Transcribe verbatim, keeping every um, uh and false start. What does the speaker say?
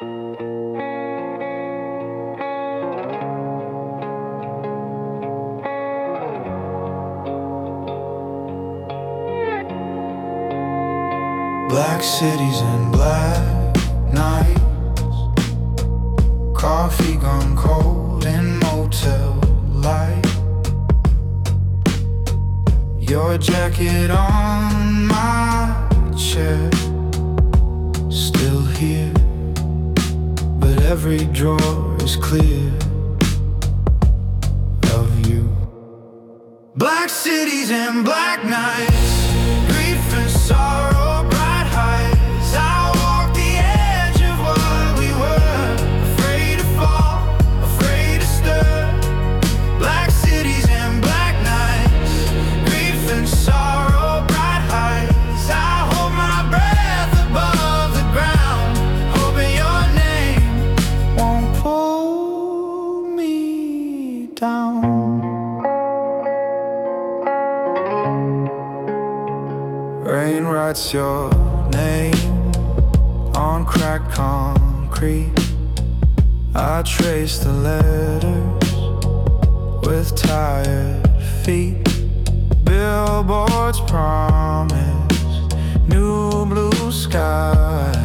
Black cities and black nights, coffee gone cold in motel light. Your jacket on my chair, still here, but every drawer is clear of you. Black cities and black nights, grief and sorrow, bright heights. I walked the edge of what we were, afraid to fall, afraid to stir. Black cities and black nights, grief and sorrow, bright heights. I hold my breath above the ground, hoping your name won't pull me down. Rain writes your name on cracked concrete. I trace the letters with tired feet. Billboards promise new blue skies.